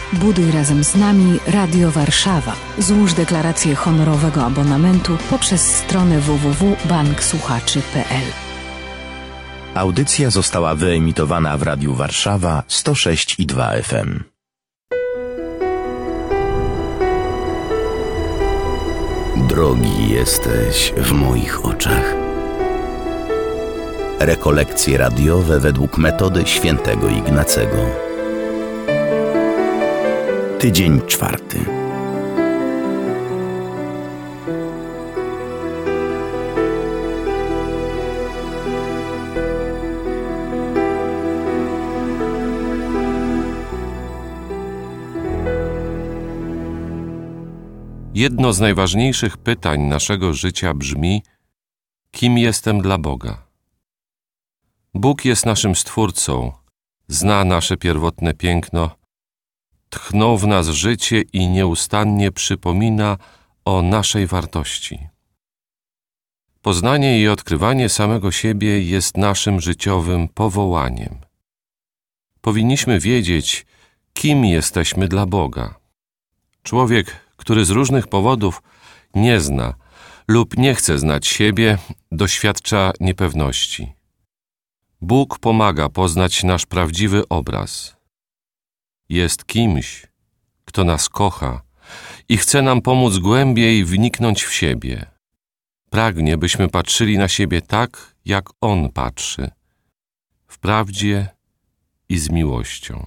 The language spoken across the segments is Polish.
Buduj razem z nami Radio Warszawa. Złóż deklarację honorowego abonamentu poprzez stronę www.banksłuchaczy.pl. Audycja została wyemitowana w Radiu Warszawa 106,2 FM. Drogi jesteś w moich oczach. Rekolekcje radiowe według metody świętego Ignacego. Tydzień 4. Jedno z najważniejszych pytań naszego życia brzmi: kim jestem dla Boga? Bóg jest naszym Stwórcą, zna nasze pierwotne piękno, tchnął w nas życie i nieustannie przypomina o naszej wartości. Poznanie i odkrywanie samego siebie jest naszym życiowym powołaniem. Powinniśmy wiedzieć, kim jesteśmy dla Boga. Człowiek, który z różnych powodów nie zna lub nie chce znać siebie, doświadcza niepewności. Bóg pomaga poznać nasz prawdziwy obraz. Jest kimś, kto nas kocha i chce nam pomóc głębiej wniknąć w siebie. Pragnie, byśmy patrzyli na siebie tak, jak On patrzy, w prawdzie i z miłością.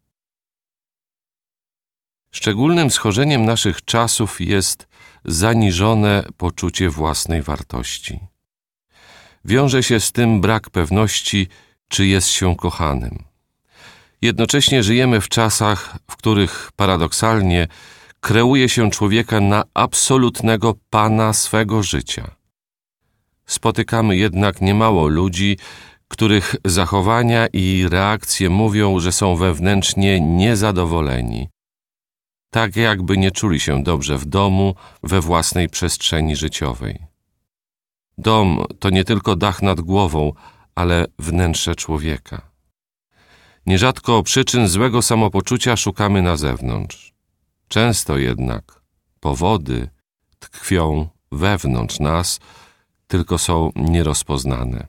Szczególnym schorzeniem naszych czasów jest zaniżone poczucie własnej wartości. Wiąże się z tym brak pewności, czy jest się kochanym. Jednocześnie żyjemy w czasach, w których paradoksalnie kreuje się człowieka na absolutnego pana swego życia. Spotykamy jednak niemało ludzi, których zachowania i reakcje mówią, że są wewnętrznie niezadowoleni. Tak jakby nie czuli się dobrze w domu, we własnej przestrzeni życiowej. Dom to nie tylko dach nad głową, ale wnętrze człowieka. Nierzadko przyczyn złego samopoczucia szukamy na zewnątrz. Często jednak powody tkwią wewnątrz nas, tylko są nierozpoznane.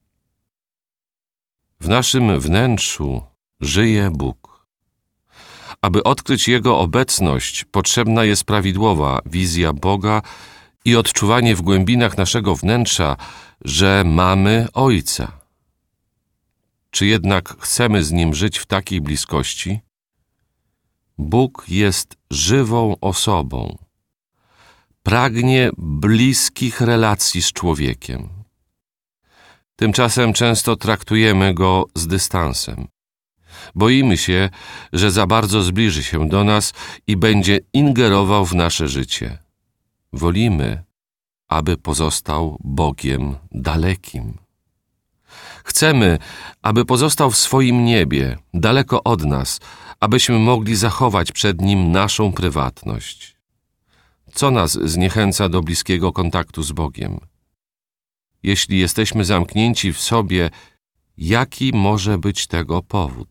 W naszym wnętrzu żyje Bóg. Aby odkryć Jego obecność, potrzebna jest prawidłowa wizja Boga i odczuwanie w głębinach naszego wnętrza, że mamy Ojca. Czy jednak chcemy z Nim żyć w takiej bliskości? Bóg jest żywą osobą. Pragnie bliskich relacji z człowiekiem. Tymczasem często traktujemy Go z dystansem. Boimy się, że za bardzo zbliży się do nas i będzie ingerował w nasze życie. Wolimy, aby pozostał Bogiem dalekim. Chcemy, aby pozostał w swoim niebie, daleko od nas, abyśmy mogli zachować przed Nim naszą prywatność. Co nas zniechęca do bliskiego kontaktu z Bogiem? Jeśli jesteśmy zamknięci w sobie, jaki może być tego powód?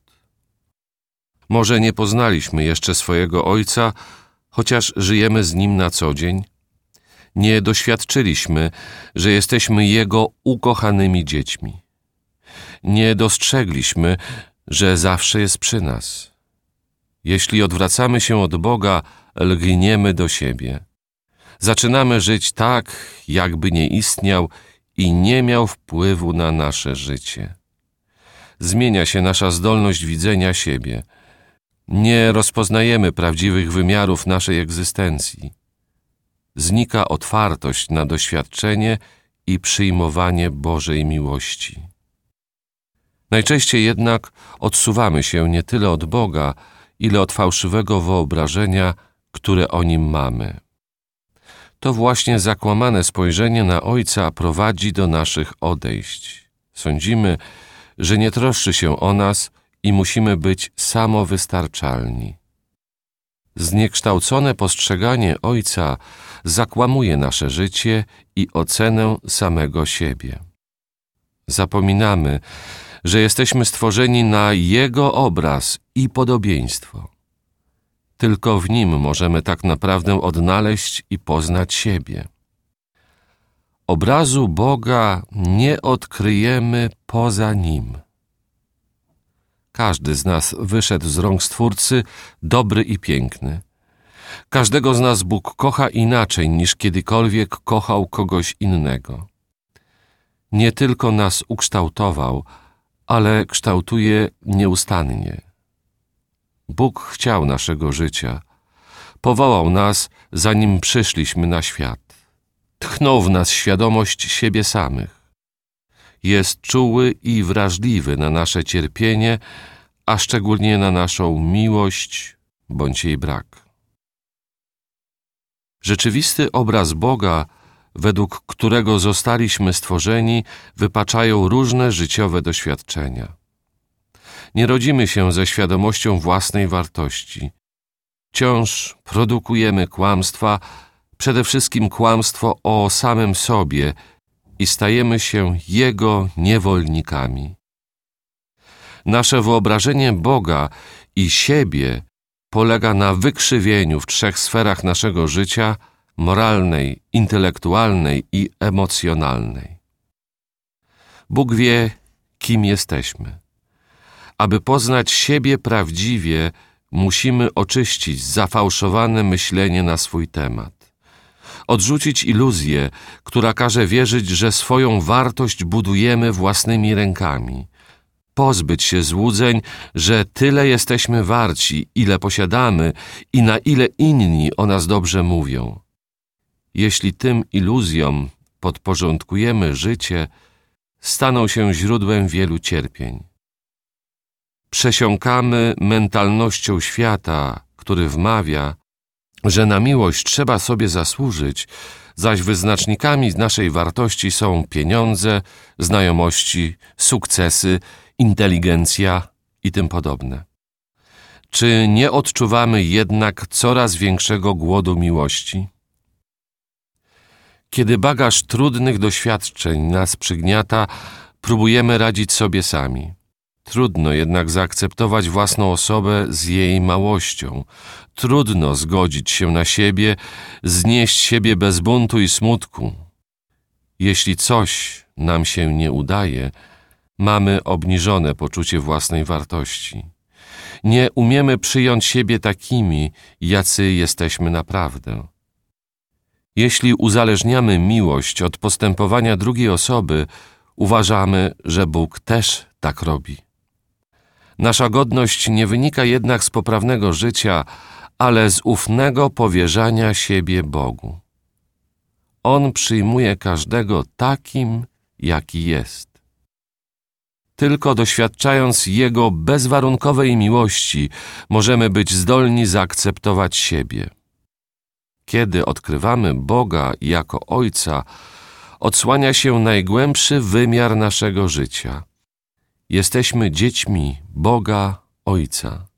Może nie poznaliśmy jeszcze swojego Ojca, chociaż żyjemy z Nim na co dzień? Nie doświadczyliśmy, że jesteśmy Jego ukochanymi dziećmi. Nie dostrzegliśmy, że zawsze jest przy nas. Jeśli odwracamy się od Boga, lgniemy do siebie. Zaczynamy żyć tak, jakby nie istniał i nie miał wpływu na nasze życie. Zmienia się nasza zdolność widzenia siebie. Nie rozpoznajemy prawdziwych wymiarów naszej egzystencji. Znika otwartość na doświadczenie i przyjmowanie Bożej miłości. Najczęściej jednak odsuwamy się nie tyle od Boga, ile od fałszywego wyobrażenia, które o Nim mamy. To właśnie zakłamane spojrzenie na Ojca prowadzi do naszych odejść. Sądzimy, że nie troszczy się o nas i musimy być samowystarczalni. Zniekształcone postrzeganie Ojca zakłamuje nasze życie i ocenę samego siebie. Zapominamy, że jesteśmy stworzeni na Jego obraz i podobieństwo. Tylko w Nim możemy tak naprawdę odnaleźć i poznać siebie. Obrazu Boga nie odkryjemy poza Nim. Każdy z nas wyszedł z rąk Stwórcy dobry i piękny. Każdego z nas Bóg kocha inaczej niż kiedykolwiek kochał kogoś innego. Nie tylko nas ukształtował, ale kształtuje nieustannie. Bóg chciał naszego życia. Powołał nas, zanim przyszliśmy na świat. Tchnął w nas świadomość siebie samych. Jest czuły i wrażliwy na nasze cierpienie, a szczególnie na naszą miłość bądź jej brak. Rzeczywisty obraz Boga, według którego zostaliśmy stworzeni, wypaczają różne życiowe doświadczenia. Nie rodzimy się ze świadomością własnej wartości. Wciąż produkujemy kłamstwa, przede wszystkim kłamstwo o samym sobie i stajemy się Jego niewolnikami. Nasze wyobrażenie Boga i siebie polega na wykrzywieniu w 3 sferach naszego życia: moralnej, intelektualnej i emocjonalnej. Bóg wie, kim jesteśmy. Aby poznać siebie prawdziwie, musimy oczyścić zafałszowane myślenie na swój temat. Odrzucić iluzję, która każe wierzyć, że swoją wartość budujemy własnymi rękami. Pozbyć się złudzeń, że tyle jesteśmy warci, ile posiadamy i na ile inni o nas dobrze mówią. Jeśli tym iluzjom podporządkujemy życie, staną się źródłem wielu cierpień. Przesiąkamy mentalnością świata, który wmawia, że na miłość trzeba sobie zasłużyć, zaś wyznacznikami naszej wartości są pieniądze, znajomości, sukcesy, inteligencja i tym podobne. Czy nie odczuwamy jednak coraz większego głodu miłości? Kiedy bagaż trudnych doświadczeń nas przygniata, próbujemy radzić sobie sami. Trudno jednak zaakceptować własną osobę z jej małością. Trudno zgodzić się na siebie, znieść siebie bez buntu i smutku. Jeśli coś nam się nie udaje, mamy obniżone poczucie własnej wartości. Nie umiemy przyjąć siebie takimi, jacy jesteśmy naprawdę. Jeśli uzależniamy miłość od postępowania drugiej osoby, uważamy, że Bóg też tak robi. Nasza godność nie wynika jednak z poprawnego życia, ale z ufnego powierzania siebie Bogu. On przyjmuje każdego takim, jaki jest. Tylko doświadczając Jego bezwarunkowej miłości możemy być zdolni zaakceptować siebie. Kiedy odkrywamy Boga jako Ojca, odsłania się najgłębszy wymiar naszego życia. Jesteśmy dziećmi Boga Ojca.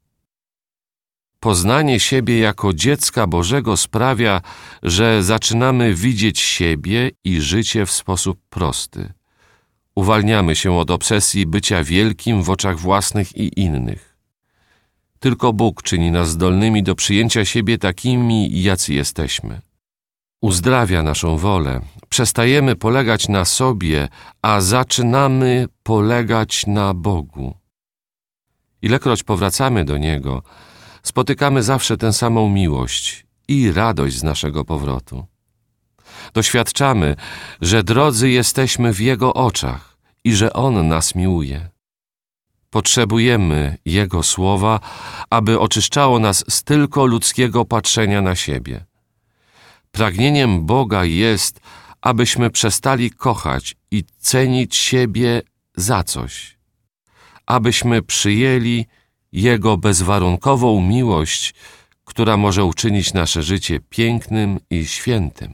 Poznanie siebie jako dziecka Bożego sprawia, że zaczynamy widzieć siebie i życie w sposób prosty. Uwalniamy się od obsesji bycia wielkim w oczach własnych i innych. Tylko Bóg czyni nas zdolnymi do przyjęcia siebie takimi, jacy jesteśmy. Uzdrawia naszą wolę. Przestajemy polegać na sobie, a zaczynamy polegać na Bogu. Ilekroć powracamy do Niego, spotykamy zawsze tę samą miłość i radość z naszego powrotu. Doświadczamy, że drodzy jesteśmy w Jego oczach i że On nas miłuje. Potrzebujemy Jego słowa, aby oczyszczało nas z tylko ludzkiego patrzenia na siebie. Pragnieniem Boga jest, abyśmy przestali kochać i cenić siebie za coś. Abyśmy przyjęli Jego bezwarunkową miłość, która może uczynić nasze życie pięknym i świętym.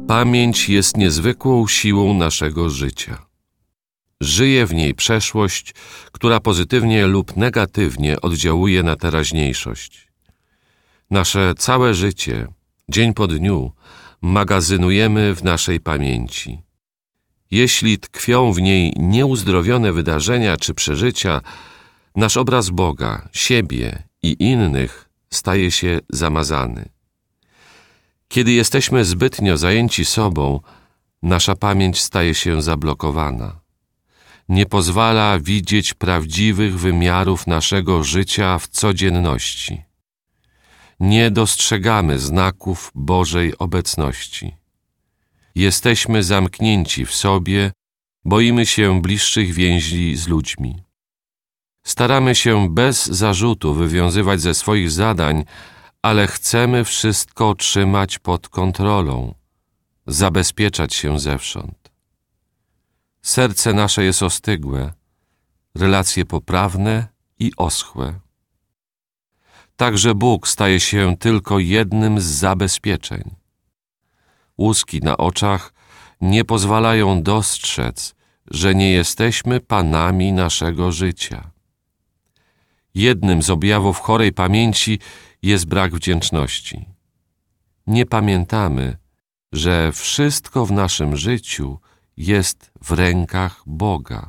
Pamięć jest niezwykłą siłą naszego życia. Żyje w niej przeszłość, która pozytywnie lub negatywnie oddziałuje na teraźniejszość. Nasze całe życie, dzień po dniu, magazynujemy w naszej pamięci. Jeśli tkwią w niej nieuzdrowione wydarzenia czy przeżycia, nasz obraz Boga, siebie i innych staje się zamazany. Kiedy jesteśmy zbytnio zajęci sobą, nasza pamięć staje się zablokowana. Nie pozwala widzieć prawdziwych wymiarów naszego życia w codzienności. Nie dostrzegamy znaków Bożej obecności. Jesteśmy zamknięci w sobie, boimy się bliższych więzi z ludźmi. Staramy się bez zarzutu wywiązywać ze swoich zadań, ale chcemy wszystko trzymać pod kontrolą, zabezpieczać się zewsząd. Serce nasze jest ostygłe, relacje poprawne i oschłe. Także Bóg staje się tylko jednym z zabezpieczeń. Łuski na oczach nie pozwalają dostrzec, że nie jesteśmy panami naszego życia. Jednym z objawów chorej pamięci jest brak wdzięczności. Nie pamiętamy, że wszystko w naszym życiu jest w rękach Boga.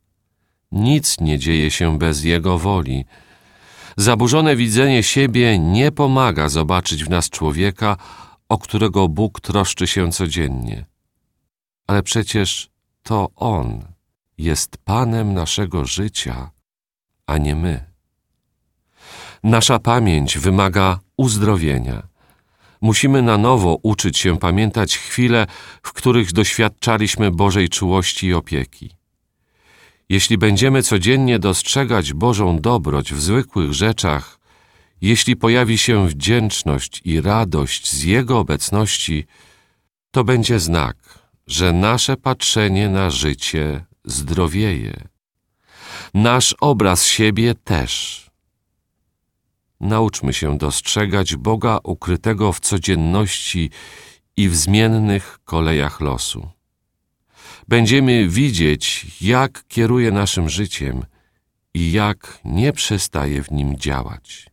Nic nie dzieje się bez Jego woli. Zaburzone widzenie siebie nie pomaga zobaczyć w nas człowieka, o którego Bóg troszczy się codziennie. Ale przecież to On jest Panem naszego życia, a nie my. Nasza pamięć wymaga uzdrowienia. Musimy na nowo uczyć się pamiętać chwile, w których doświadczaliśmy Bożej czułości i opieki. Jeśli będziemy codziennie dostrzegać Bożą dobroć w zwykłych rzeczach, jeśli pojawi się wdzięczność i radość z Jego obecności, to będzie znak, że nasze patrzenie na życie zdrowieje. Nasz obraz siebie też. Nauczmy się dostrzegać Boga ukrytego w codzienności i w zmiennych kolejach losu. Będziemy widzieć, jak kieruje naszym życiem i jak nie przestaje w nim działać.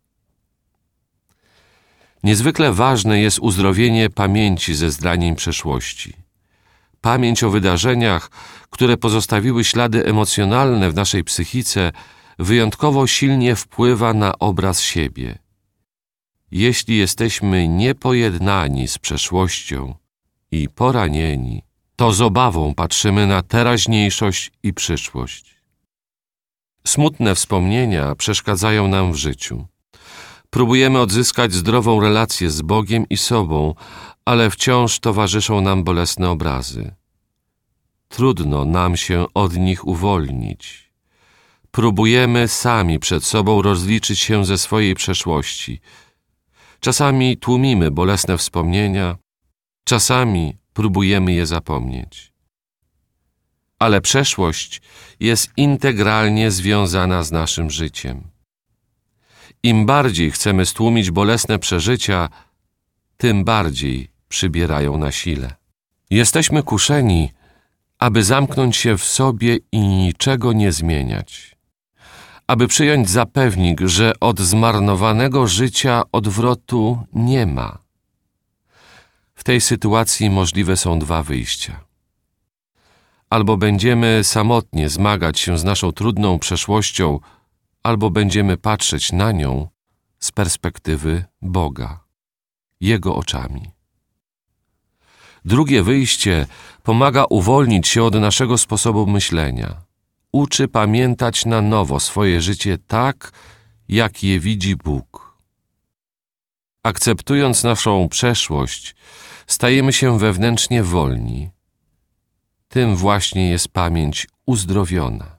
Niezwykle ważne jest uzdrowienie pamięci ze zranień przeszłości. Pamięć o wydarzeniach, które pozostawiły ślady emocjonalne w naszej psychice, wyjątkowo silnie wpływa na obraz siebie. Jeśli jesteśmy niepojednani z przeszłością i poranieni, to z obawą patrzymy na teraźniejszość i przyszłość. Smutne wspomnienia przeszkadzają nam w życiu. Próbujemy odzyskać zdrową relację z Bogiem i sobą, ale wciąż towarzyszą nam bolesne obrazy. Trudno nam się od nich uwolnić. Próbujemy sami przed sobą rozliczyć się ze swojej przeszłości. Czasami tłumimy bolesne wspomnienia, czasami próbujemy je zapomnieć. Ale przeszłość jest integralnie związana z naszym życiem. Im bardziej chcemy stłumić bolesne przeżycia, tym bardziej przybierają na sile. Jesteśmy kuszeni, aby zamknąć się w sobie i niczego nie zmieniać. Aby przyjąć za pewnik, że od zmarnowanego życia odwrotu nie ma. W tej sytuacji możliwe są dwa wyjścia. Albo będziemy samotnie zmagać się z naszą trudną przeszłością, albo będziemy patrzeć na nią z perspektywy Boga, Jego oczami. Drugie wyjście pomaga uwolnić się od naszego sposobu myślenia. Uczy pamiętać na nowo swoje życie tak, jak je widzi Bóg. Akceptując naszą przeszłość, stajemy się wewnętrznie wolni. Tym właśnie jest pamięć uzdrowiona.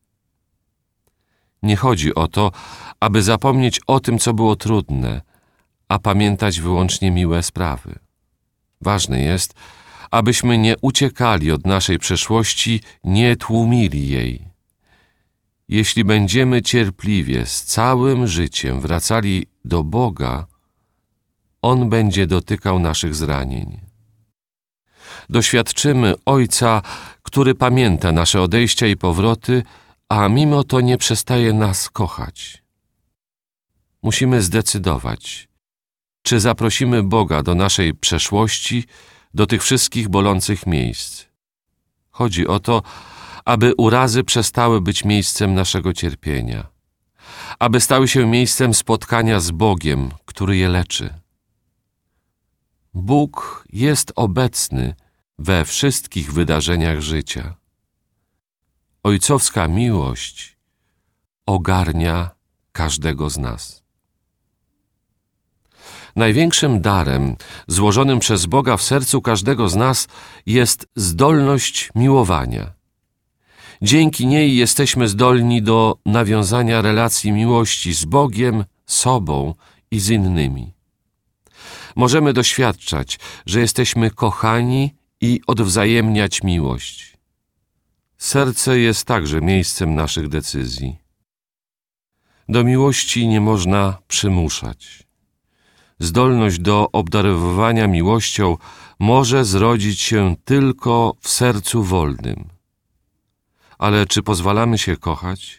Nie chodzi o to, aby zapomnieć o tym, co było trudne, a pamiętać wyłącznie miłe sprawy. Ważne jest, abyśmy nie uciekali od naszej przeszłości, nie tłumili jej. Jeśli będziemy cierpliwie z całym życiem wracali do Boga, On będzie dotykał naszych zranień. doświadczymy Ojca, który pamięta nasze odejścia i powroty, a mimo to nie przestaje nas kochać. Musimy zdecydować, czy zaprosimy Boga do naszej przeszłości, do tych wszystkich bolących miejsc. Chodzi o to, aby urazy przestały być miejscem naszego cierpienia, aby stały się miejscem spotkania z Bogiem, który je leczy. Bóg jest obecny we wszystkich wydarzeniach życia. Ojcowska miłość ogarnia każdego z nas. Największym darem złożonym przez Boga w sercu każdego z nas jest zdolność miłowania. Dzięki niej jesteśmy zdolni do nawiązania relacji miłości z Bogiem, sobą i z innymi. Możemy doświadczać, że jesteśmy kochani i odwzajemniać miłość. Serce jest także miejscem naszych decyzji. Do miłości nie można przymuszać. Zdolność do obdarowywania miłością może zrodzić się tylko w sercu wolnym. Ale czy pozwalamy się kochać?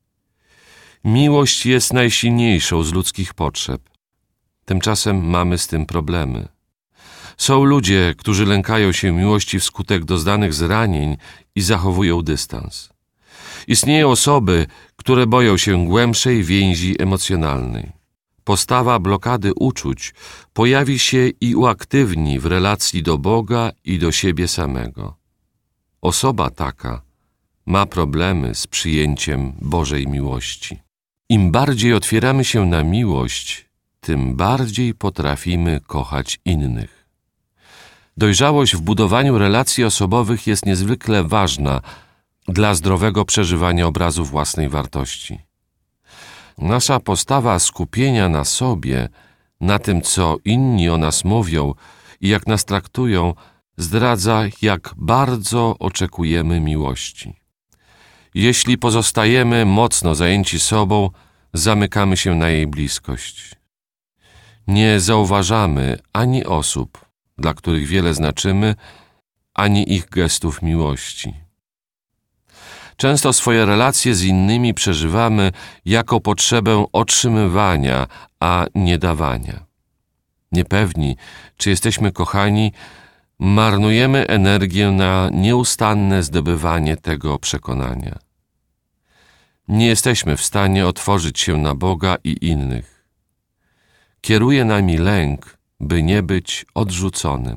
Miłość jest najsilniejszą z ludzkich potrzeb. Tymczasem mamy z tym problemy. Są ludzie, którzy lękają się miłości wskutek doznanych zranień i zachowują dystans. Istnieją osoby, które boją się głębszej więzi emocjonalnej. Postawa blokady uczuć pojawi się i uaktywni w relacji do Boga i do siebie samego. Osoba taka ma problemy z przyjęciem Bożej miłości. Im bardziej otwieramy się na miłość, tym bardziej potrafimy kochać innych. Dojrzałość w budowaniu relacji osobowych jest niezwykle ważna dla zdrowego przeżywania obrazu własnej wartości. Nasza postawa skupienia na sobie, na tym, co inni o nas mówią i jak nas traktują, zdradza, jak bardzo oczekujemy miłości. Jeśli pozostajemy mocno zajęci sobą, zamykamy się na jej bliskość. Nie zauważamy ani osób, dla których wiele znaczymy, ani ich gestów miłości. Często swoje relacje z innymi przeżywamy jako potrzebę otrzymywania, a nie dawania. Niepewni, czy jesteśmy kochani, marnujemy energię na nieustanne zdobywanie tego przekonania. Nie jesteśmy w stanie otworzyć się na Boga i innych. Kieruje nami lęk, by nie być odrzuconym.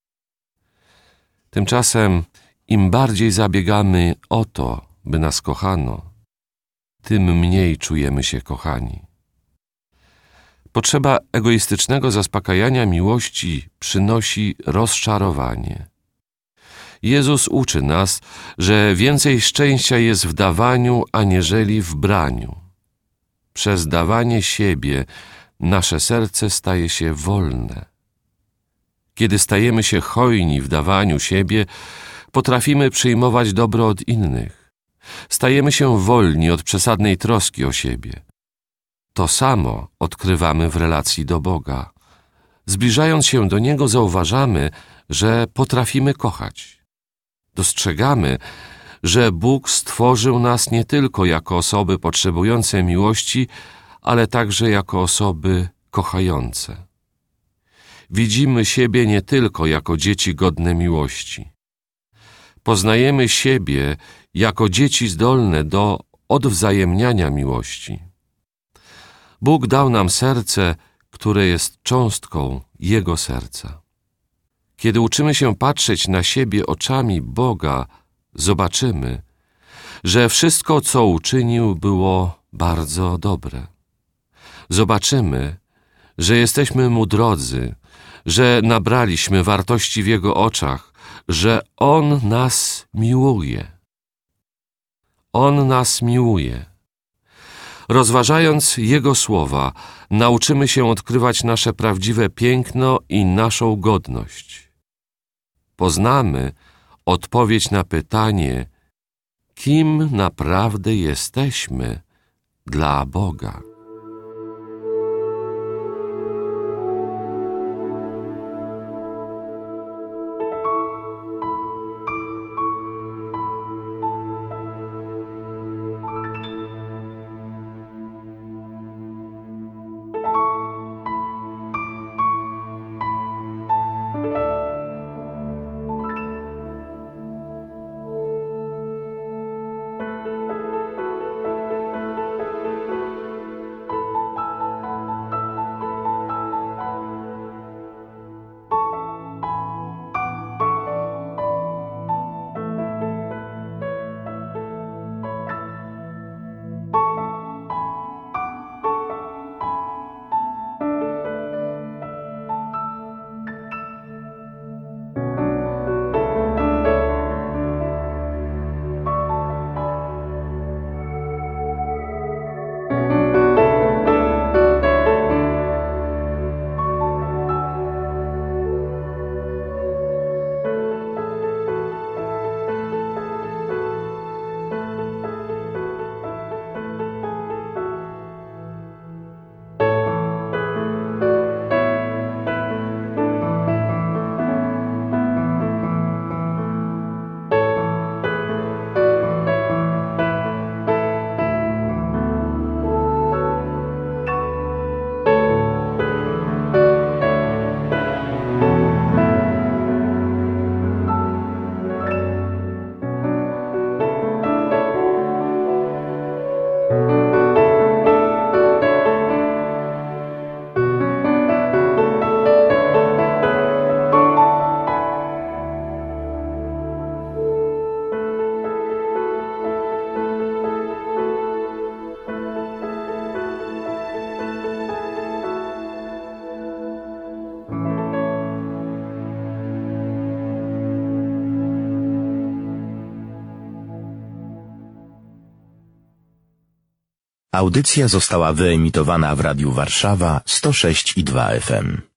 Tymczasem im bardziej zabiegamy o to, by nas kochano, tym mniej czujemy się kochani. Potrzeba egoistycznego zaspokajania miłości przynosi rozczarowanie. Jezus uczy nas, że więcej szczęścia jest w dawaniu, aniżeli w braniu. Przez dawanie siebie nasze serce staje się wolne. Kiedy stajemy się hojni w dawaniu siebie, potrafimy przyjmować dobro od innych. Stajemy się wolni od przesadnej troski o siebie. To samo odkrywamy w relacji do Boga. Zbliżając się do Niego, zauważamy, że potrafimy kochać. Dostrzegamy, że Bóg stworzył nas nie tylko jako osoby potrzebujące miłości, ale także jako osoby kochające. Widzimy siebie nie tylko jako dzieci godne miłości. Poznajemy siebie jako dzieci zdolne do odwzajemniania miłości. Bóg dał nam serce, które jest cząstką Jego serca. Kiedy uczymy się patrzeć na siebie oczami Boga, zobaczymy, że wszystko, co uczynił, było bardzo dobre. Zobaczymy, że jesteśmy Mu drodzy, że nabraliśmy wartości w Jego oczach, że On nas miłuje. On nas miłuje. Rozważając Jego słowa, nauczymy się odkrywać nasze prawdziwe piękno i naszą godność. Poznamy odpowiedź na pytanie, kim naprawdę jesteśmy dla Boga. Audycja została wyemitowana w Radiu Warszawa 106,2 FM.